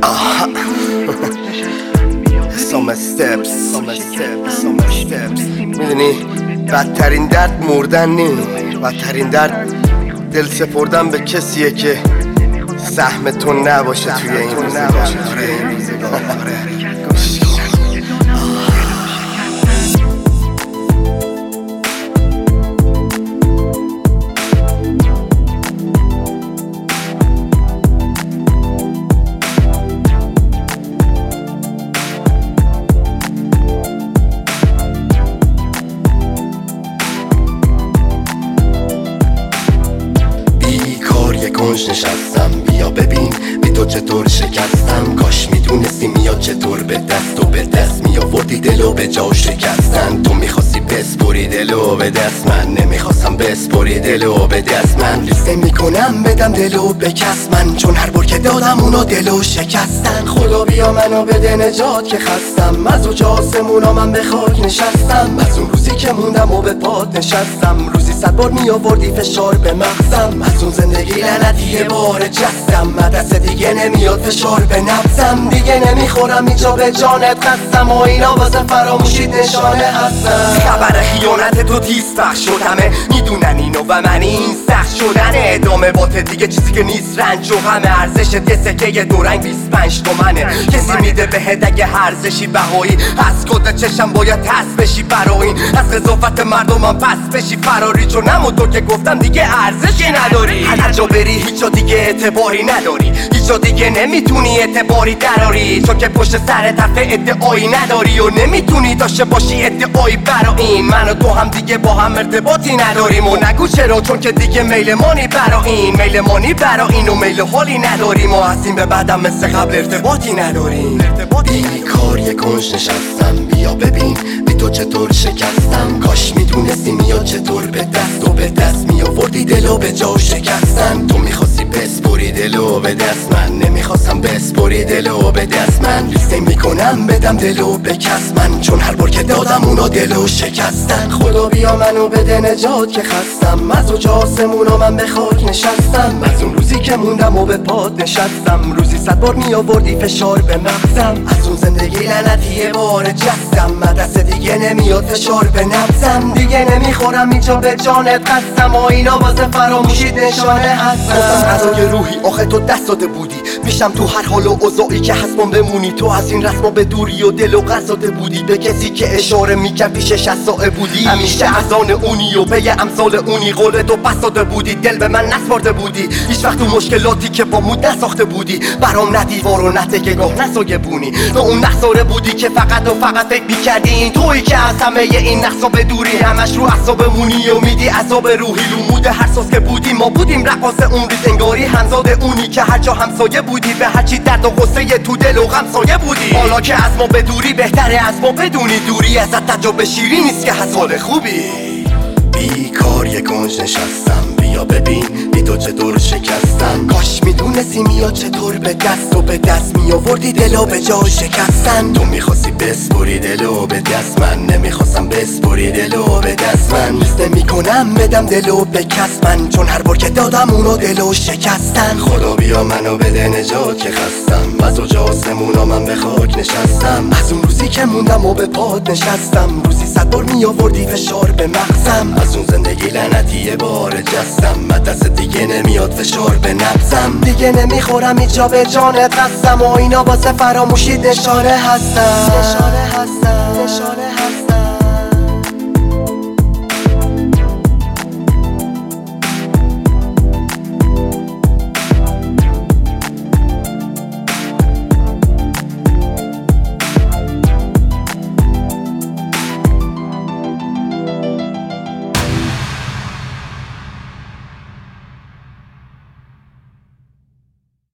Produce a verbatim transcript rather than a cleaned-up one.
Some steps Some steps Some steps میدونی بدترین درد مردن نی، بدترین درد دل سپردن به کسیه که سهم تو نباشه توی این روزگار. کنج نشستم، بیا ببین بی تو چطور شکستم. کاش میدونستی میاد چطور به دست و به دست میآوردی دلو به جا شکستن. تو میخواستی بسپری دلو به دست من، نمیخواستم بسپری دلو به دست من. لیسته میکنم بدم دلو به کس من، چون هر بار که دادم اونو دلو شکستن. خدا بیا منو بده نجات که خستم، از اوج آسمونا من به خاک نشستم. از اون روزی که موندم و به پات نشستم، روزی صد بار میآوردی فشار به مغزم. از اون زندگی لعنتی یه بار جستم، دست دیگه نمیاد فشار به نبضم. دیگه نمیخورم اینجا به جانت خستم و اینا واسه فراموشید نشانه هستم. خبر خیانت تو تیز پخش شدمه، میدونن اینو و من این سخت شدنه. ادامه بات دیگه چیزی که نیست رنج و همه ارزش یه سکه دو رنگ بیست و پنج تومنه. کسی میده بهت اگه ارزشی بهایی، از کد چشم باید تست بشی برای این. از قضاوت مردمم پس بشی فراری، چون همونطور که گفتم دیگه ارزشی نداری. هر جا بری هیچ جا دیگه اعتباری نداری، هیچ جا دیگه نمیتونی اعتباری دراری. چون که پشت سر طرف ادعایی نداری و نمیتونی داشته باشی ادعایی برا این. من و تو هم دیگه با هم ارتباطی نداریم و نگو چرا، چون که دیگه میل مانی برا این. میل مانی برا این و میل حالی نداریم و از این به بعدم مثل قبل ارتباطی نداریم. بی کار یه کنج نشستم، بیا ببین بی تو چطور شکستم. کاش میدونستی میاد چطور به دست و به دست میآوردی دلو به جا شکستن. تو میخواستی بسپری دلو به دست من، نمیخواستم بسپری دلو به دست من. لیسته میکنم بدم دلو به کس من، چون هر بار که دادم اونا دلو شکستن. خدا بیا منو بده نجات که خستم، از اوج آسمونا من به خاک نشستم. از اون روزی که موندم و به پات نشستم، روزی صد بار میآوردی فشار به مغزم. از اون زندگی لعنتی یه بار جستم، دست دیگه نمیاد فشار به نبضم. دیگه نمیخورم اینجا به جانت قسم و اینا واسه فراموشید نشانه هستم. غذای روحی آخه تو دست داده بودی، پیشم تو هر حال و اوضاعی که هستم بمونی. تو از این رسما به دوری و دل و قصاده بودی، به کسی که اشاره میکرد پیش شصت ساعه بودی. همیشه از آن اونی و به امثال اونی، قول تو پس داده بودی، دل به من نسپرده بودی. هیچ وقت تو مشکلاتی که با مود نساخته بودی، برام نه دیوار و نه تکه گاه نسایه بونی. تو اون نخساره بودی که فقط و فقط فکر میکردی این تویی که از همه این نقصا به دوری. همش رو اعصابمونی و میدی عذاب روحی. رو مود هر ساز که بودی ما بودیم رقاص اون ریز، انگاری همزاد اونی که هر جا همسایه بودی. به هرچی درد و غصه تو دل و غم سایه بودی. حالا که از ما به دوری بهتره از ما بدونی، دوری ازت تجربه شیری نیست که از حال خوبی. بی کار یه کنج نشستم، بیا ببین بی تو چطور شکستم. کاش میدونستی میاد چطور به دست و به دست میآوردی دلو به جا شکستن. تو میخواستی بسپری دلو به دست من، نمیخواستم بسپری دلو به دست من. لیسته میکنم بدم دلو به کس من، چون هر بار که دادم اونو دلو شکستن. خدا بیا منو بده نجات که خستم، از اوج آسمونا من به خاک نشستم. از اون روزی که موندم و به پات نشستم، روزی صد بار میآوردی فشار به مغزم. از اون زندگی لعنتی یه بار جستم، دست دیگه نمیاد فشار به نبضم. دیگه نمیخورم اینجا به جانت قسم و اینا واسه فراموشید نشانه هستم. نشانه هستم. نشانه هستم.